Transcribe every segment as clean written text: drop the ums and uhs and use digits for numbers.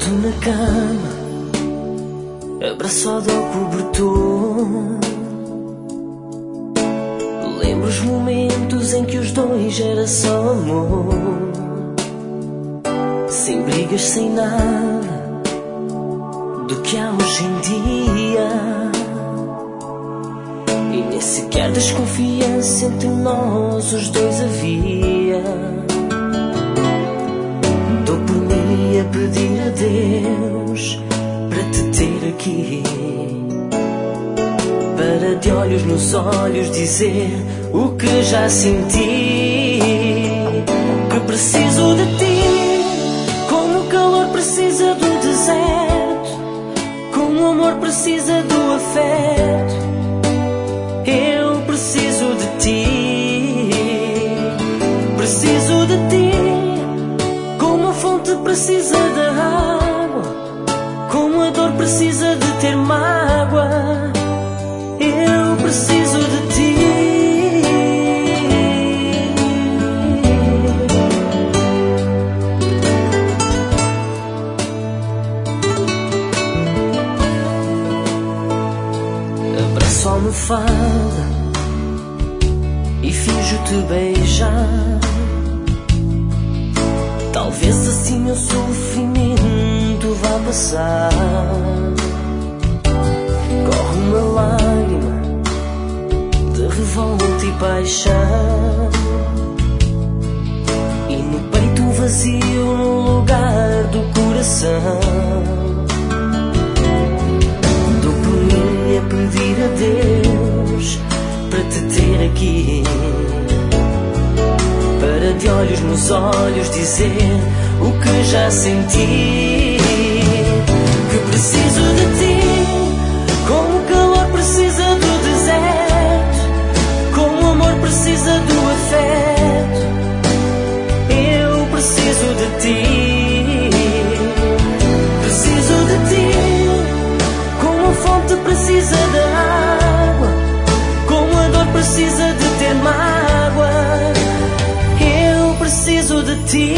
Deito na cama, abraçado ao cobertor. Lembro os momentos em que os dois era só amor, sem brigas, sem nada do que há hoje em dia. E nem sequer desconfiança entre nós os dois havia. Dou por mim a pedir a Deus para te ter aqui, para de olhos nos olhos dizer o que já senti. Que preciso de ti, como o calor precisa do deserto, como o amor precisa do afeto. Eu preciso de ti, preciso de ti, como a fonte precisa da água, como a dor precisa de ter mágoa. Eu preciso de ti. Abraço a almofada e finjo-te beijar. Talvez assim meu sofrimento vá passar. Corre uma lágrima de revolta e paixão, e no peito um vazio no lugar do coração. Dou por mim a pedir a Deus para te ter aqui, para de olhos nos olhos dizer o que já senti. Que preciso de ti, como o calor precisa do deserto, como o amor precisa do afeto. Eu preciso de ti, preciso de ti, como a fonte precisa da água, como a dor precisa de ter mágoa. Eu preciso de ti.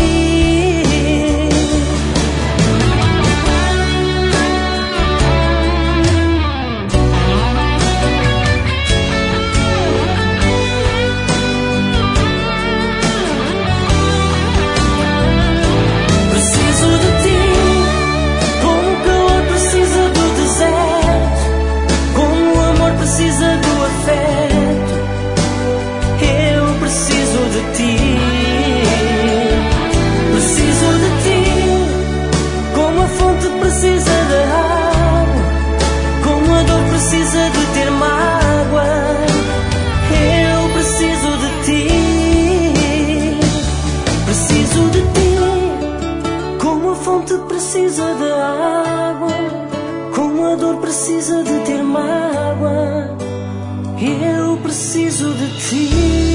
Precisa da água, como a dor precisa de ter mágoa. Eu preciso de ti.